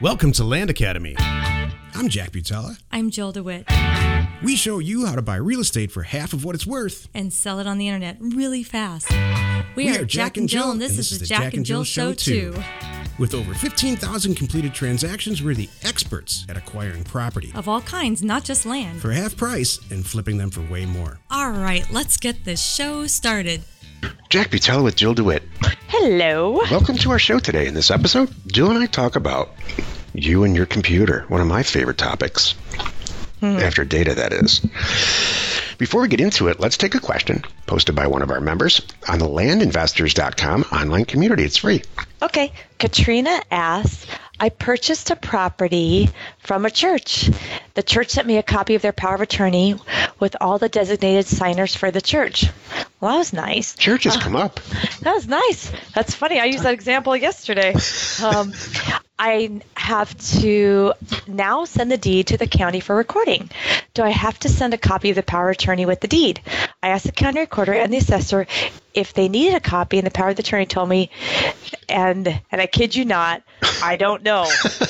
Welcome to Land Academy. I'm Jack Butala. I'm Jill DeWitt. We show you how to buy real estate for half of what it's worth. And sell it on the internet really fast. We are Jack and Jill, and this is the Jack and Jill Show 2. With over 15,000 completed transactions, we're the experts at acquiring property. Of all kinds, not just land. For half price and flipping them for way more. All right, let's get this show started. Jack Butala with Jill DeWitt. Hello. Welcome to our show today. In this episode, Jill and I talk about you and your computer, one of my favorite topics. After data, that is. Before we get into it, let's take a question posted by one of our members on the landinvestors.com online community. It's free. Okay. Katrina asks, I purchased a property from a church. The church sent me a copy of their power of attorney with all the designated signers for the church. Well, that was nice. Churches come up. That was nice. That's funny. I used that example yesterday. I have to now send the deed to the county for recording. Do I have to send a copy of the power of attorney with the deed? I asked the county recorder and the assessor if they needed a copy, and the power of attorney told me, and I kid you not, I don't know.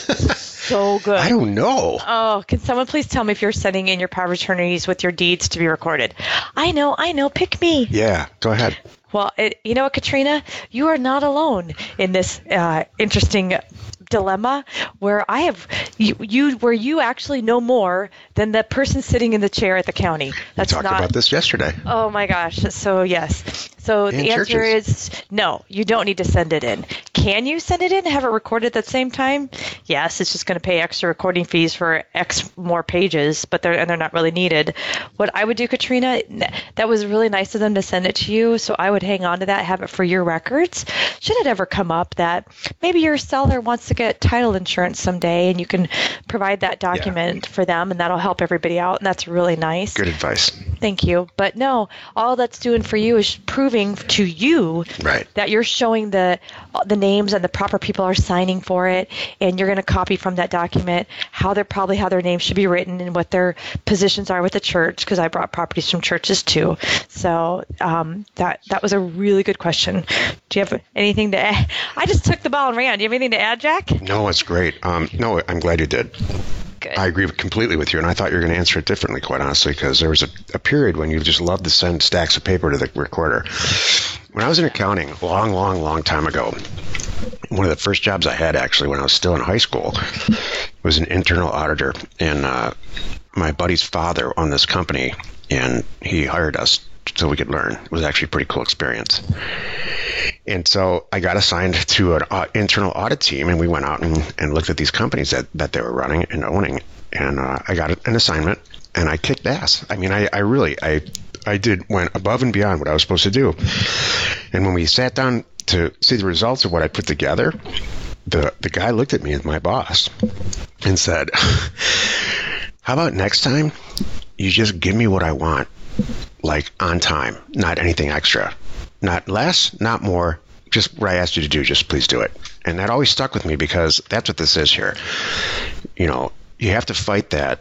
So good. I don't know. Oh, can someone please tell me if you're sending in your power of attorneys with your deeds to be recorded? I know. Pick me. Yeah, go ahead. Well, you know what, Katrina? You are not alone in this interesting dilemma where I have where you actually know more than the person sitting in the chair at the county. We talked about this yesterday. Oh my gosh. So yes. So and the answer churches. is no, you don't need to send it in. Can you send it in and have it recorded at the same time? Yes, it's just going to pay extra recording fees for X more pages, but they're not really needed. What I would do, Katrina, that was really nice of them to send it to you, so I would hang on to that, have it for your records. Should it ever come up that maybe your seller wants to get title insurance someday and you can provide that document for them, and that'll help everybody out, and that's really nice. Good advice. Thank you. But no, all that's doing for you is proving to you that you're showing the names and the proper people are signing for it, and you're going to copy from that document how their names should be written and what their positions are with the church, because I brought properties from churches too. So that was a really good question. Do you have anything to add? I just took the ball and ran. Do you have anything to add, Jack? No, it's great. No, I'm glad you did. Good. I agree completely with you, and I thought you were going to answer it differently, quite honestly, because there was a period when you just loved to send stacks of paper to the recorder. When I was in accounting a long time ago, one of the first jobs I had, actually, when I was still in high school, was an internal auditor, and my buddy's father owned this company, and he hired us so we could learn. It was actually a pretty cool experience. And so I got assigned to an internal audit team, and we went out and looked at these companies that they were running and owning. And I got an assignment, and I kicked ass. I mean, I went above and beyond what I was supposed to do. And when we sat down to see the results of what I put together, the guy looked at me as my boss and said, how about next time you just give me what I want, like on time, not anything extra. Not less, not more, just what I asked you to do, just please do it. And that always stuck with me, because that's what this is here. You know, you have to fight the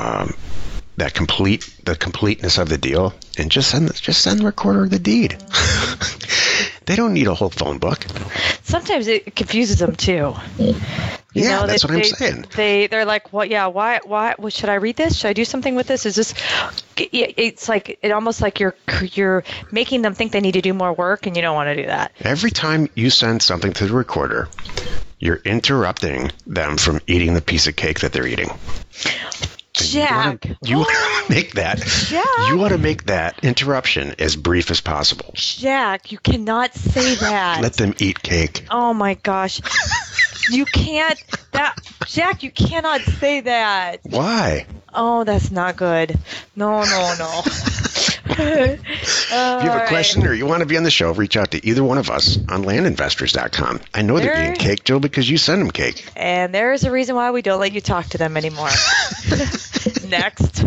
completeness of the deal, and just send the recorder the deed. They don't need a whole phone book. Sometimes it confuses them too. That's what I'm saying. They're like, well, yeah, why? Well, should I read this? Should I do something with this? Is this? It's like almost like you're making them think they need to do more work, and you don't want to do that. Every time you send something to the recorder, you're interrupting them from eating the piece of cake that they're eating. Jack, you want to make that. Jack. You want to make that interruption as brief as possible. Jack, you cannot say that. Let them eat cake. Oh my gosh. You can't. Jack, you cannot say that. Why? Oh, that's not good. No. If you have a question or you want to be on the show, reach out to either one of us on landinvestors.com. I know they're eating cake, Jill, because you send them cake. And there is a reason why we don't let you talk to them anymore. Next.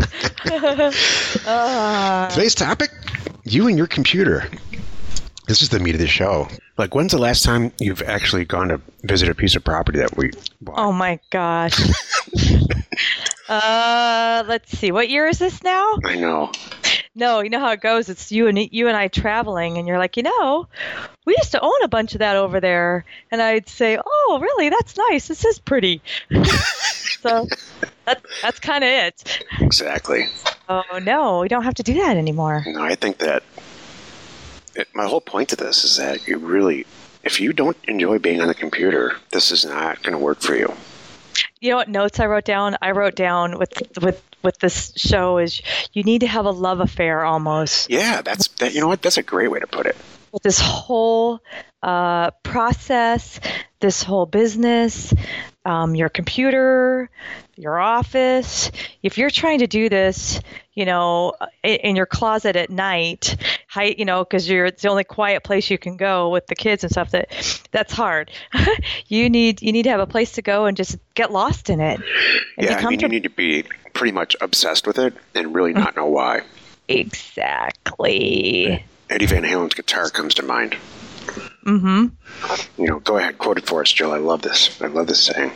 Today's topic, you and your computer. This is the meat of the show. Like, when's the last time you've actually gone to visit a piece of property that we bought? Oh, my gosh. Let's see. What year is this now? I know. No, you know how it goes. It's you and I traveling, and you're like, we used to own a bunch of that over there. And I'd say, oh, really? That's nice. This is pretty. So that's kind of it. Exactly. Oh, no, we don't have to do that anymore. No, I think that my whole point to this is that you really, if you don't enjoy being on the computer, this is not going to work for you. You know what notes I wrote down? I wrote down with this show is you need to have a love affair almost. Yeah, you know what? That's a great way to put it. With this whole process, this whole business, your computer, your office. If you're trying to do this, in your closet at night, because it's the only quiet place you can go with the kids and stuff, that's hard. You need to have a place to go and just get lost in it. Yeah, you need to be pretty much obsessed with it and really not know why. Exactly. Eddie Van Halen's guitar comes to mind. Mm-hmm. Go ahead, quote it for us, Jill. I love this. I love this saying.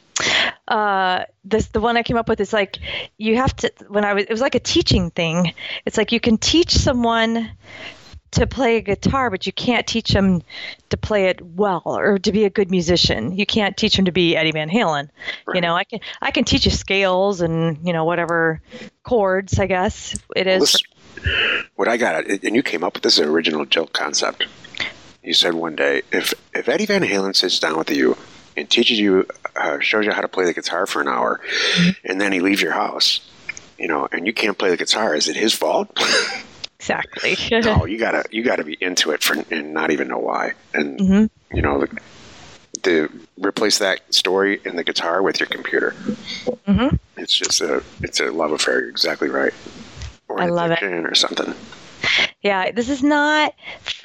The one I came up with is like, you have to, it was like a teaching thing. It's like you can teach someone to play a guitar, but you can't teach them to play it well or to be a good musician. You can't teach them to be Eddie Van Halen. Right. I can teach you scales and, whatever chords, I guess it is. What I got, and you came up with this original Jill concept. You said one day, if Eddie Van Halen sits down with you and teaches you, shows you how to play the guitar for an hour, and then he leaves your house, and you can't play the guitar, is it his fault? Exactly. No, you gotta be into it and not even know why. And to replace that story in the guitar with your computer. Mm-hmm. It's just it's a love affair. You're exactly right. Or I love it. Or something. Yeah, this is not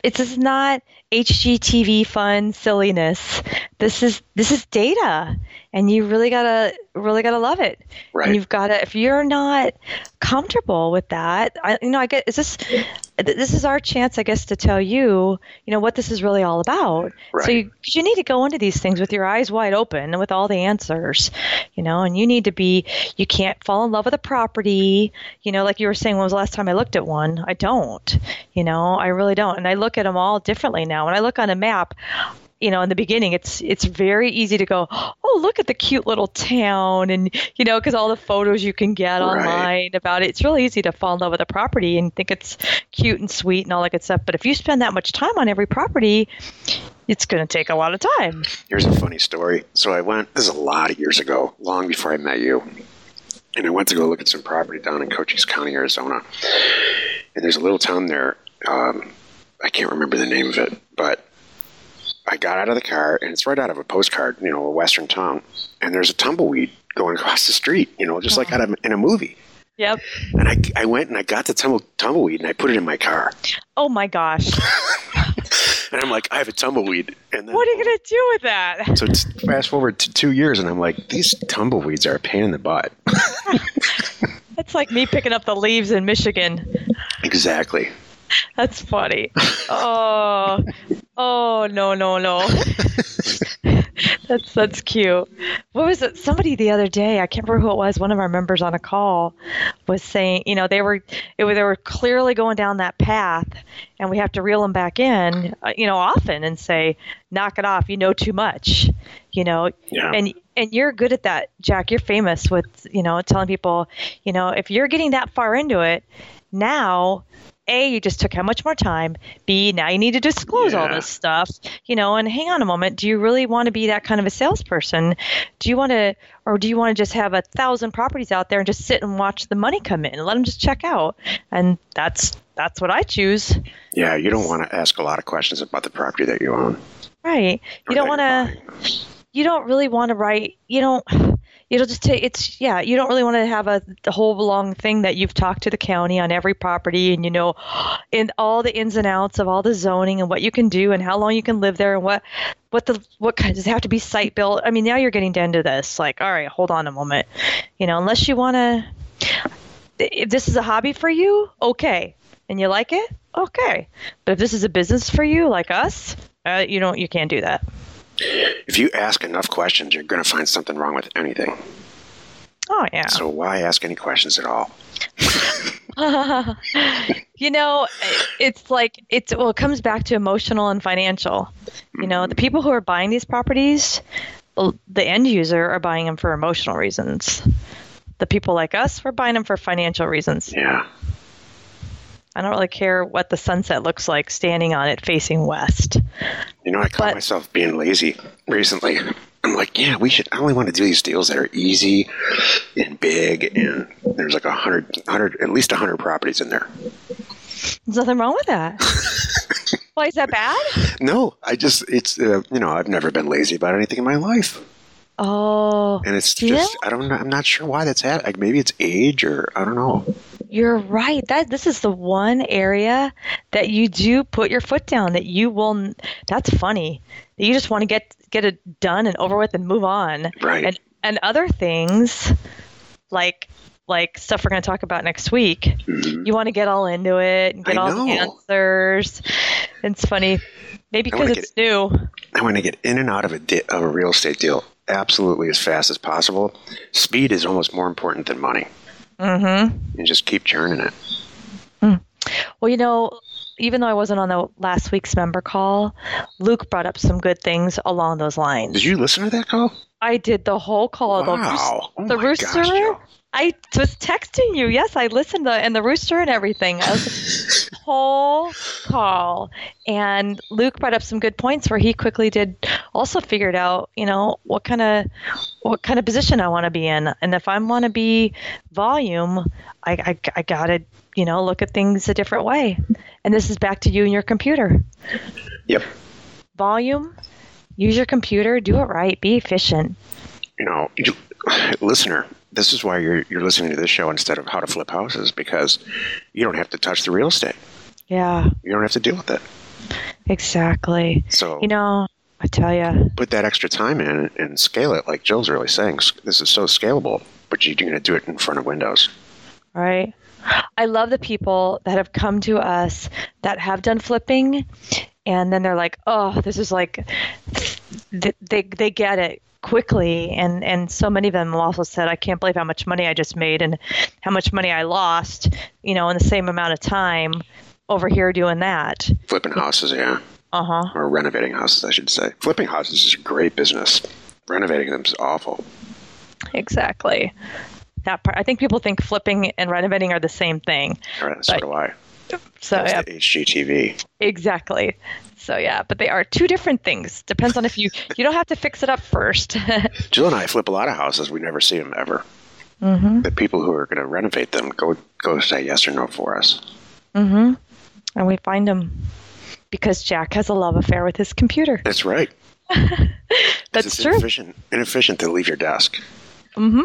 HGTV fun silliness. This is data, and you really gotta love it. Right. And you've gotta, if you're not comfortable with that, this is our chance, I guess, to tell you, what this is really all about. Right. So you need to go into these things with your eyes wide open and with all the answers, and you can't fall in love with a property, like you were saying, when was the last time I looked at one? I don't, I really don't. And I look at them all differently now. When I look on a map, in the beginning, it's very easy to go, oh, look at the cute little town. And, because all the photos you can get online about it, it's really easy to fall in love with a property and think it's cute and sweet and all that good stuff. But if you spend that much time on every property, it's going to take a lot of time. Here's a funny story. So this is a lot of years ago, long before I met you. And I went to go look at some property down in Cochise County, Arizona. And there's a little town there. I can't remember the name of it, but I got out of the car, and it's right out of a postcard, a western town, and there's a tumbleweed going across the street, just like in a movie. Yep. And I went and I got the tumbleweed, and I put it in my car. Oh, my gosh. And I'm like, I have a tumbleweed. And then, what are you going to do with that? So fast forward to 2 years, and I'm like, these tumbleweeds are a pain in the butt. That's like me picking up the leaves in Michigan. Exactly. That's funny. Oh, no. That's cute. What was it? Somebody the other day, I can't remember who it was, one of our members on a call was saying, they were clearly going down that path, and we have to reel them back in, often and say, knock it off, you know too much, Yeah. And you're good at that, Jack. You're famous with, telling people, if you're getting that far into it, now, A, you just took how much more time. B, now you need to disclose all this stuff, and hang on a moment. Do you really want to be that kind of a salesperson? Do you want to just have 1,000 properties out there and just sit and watch the money come in and let them just check out? And that's what I choose. Yeah, you don't want to ask a lot of questions about the property that you own. Right. You don't really want to write, it'll just take, you don't really want to have the whole long thing that you've talked to the county on every property and, in all the ins and outs of all the zoning and what you can do and how long you can live there and what does it have to be site built? I mean, now you're getting down to this, like, all right, hold on a moment, unless you want to, if this is a hobby for you, okay. And you like it, okay. But if this is a business for you, like us, you can't do that. If you ask enough questions, you're going to find something wrong with anything. Oh, yeah. So why ask any questions at all? It's like it comes back to emotional and financial. The people who are buying these properties, the end user are buying them for emotional reasons. The people like us, we're buying them for financial reasons. Yeah. I don't really care what the sunset looks like standing on it facing west. I caught myself being lazy recently. I'm like, yeah, I only want to do these deals that are easy and big, and there's like 100, at least 100 properties in there. There's nothing wrong with that. Why, is that bad? No, I've never been lazy about anything in my life. Oh. And it's just, I'm not sure why that's happening. Like maybe it's age or I don't know. You're right. This is the one area that you do put your foot down that you will. That's funny. You just want to get it done and over with and move on. Right. And other things like stuff we're going to talk about next week. Mm-hmm. You want to get all into it and get all the answers. It's funny. Maybe because it's new. I want to get in and out of a real estate deal absolutely as fast as possible. Speed is almost more important than money. Mm-hmm. And just keep churning it. Mm. Well, even though I wasn't on the last week's member call, Luke brought up some good things along those lines. Did you listen to that call? I did the whole call. Wow. The rooster. Gosh, Joe. I was texting you. Yes, I listened and the rooster and everything. I was whole call. And Luke brought up some good points where he quickly also figured out, what kind of position I want to be in. And if I want to be volume, I got to, look at things a different way. And this is back to you and your computer. Yep. Volume, use your computer, do it right, be efficient. Listener, this is why you're listening to this show instead of How to Flip Houses, because you don't have to touch the real estate. Yeah. You don't have to deal with it. Exactly. So, I tell you. Put that extra time in and scale it, like Jill's really saying. This is so scalable, but you're going to do it in front of windows. Right. I love the people that have come to us that have done flipping, and then they're like, oh, this is like, they get it quickly, and so many of them also said, I can't believe how much money I just made and how much money I lost, in the same amount of time over here doing that. Flipping houses, yeah. Uh-huh. Or renovating houses, I should say. Flipping houses is a great business. Renovating them is awful. Exactly. That part. I think people think flipping and renovating are the same thing. Right, so do I. So that's the HGTV. Exactly. So yeah, but they are two different things. Depends on if you don't have to fix it up first. Jill and I flip a lot of houses. We never see them ever. Mm-hmm. The people who are going to renovate them go say yes or no for us. Mm-hmm. And we find them because Jack has a love affair with his computer. That's right. That's true. Inefficient to leave your desk. Mm-hmm.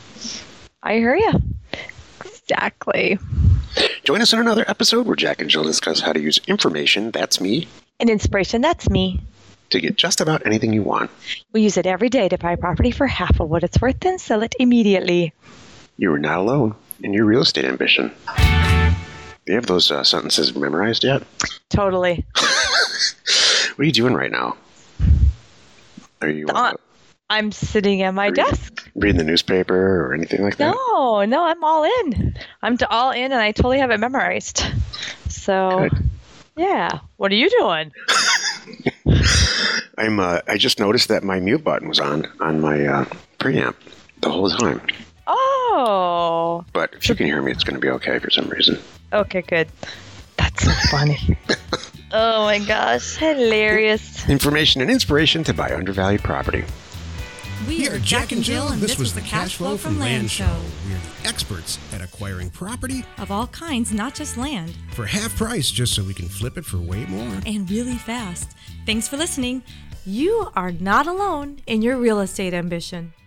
I hear you. Exactly. Join us in another episode where Jack and Jill discuss how to use information, that's me, and inspiration, that's me, to get just about anything you want. We use it every day to buy property for half of what it's worth, then sell it immediately. You are not alone in your real estate ambition. Do you have those sentences memorized yet? Totally. What are you doing right now? Are you... I'm sitting at my desk. Reading the newspaper or anything like that? No, I'm all in. I'm all in, and I totally have it memorized. So, good. Yeah. What are you doing? I just noticed that my mute button was on my preamp the whole time. Oh. But if you can hear me, it's going to be okay for some reason. Okay, good. That's so funny. Oh my gosh, hilarious. Information and inspiration to buy undervalued property. We are Jack and Jill, and this was the Cash Flow from Land Show. We're the experts at acquiring property of all kinds, not just land, for half price, just so we can flip it for way more. And really fast. Thanks for listening. You are not alone in your real estate ambition.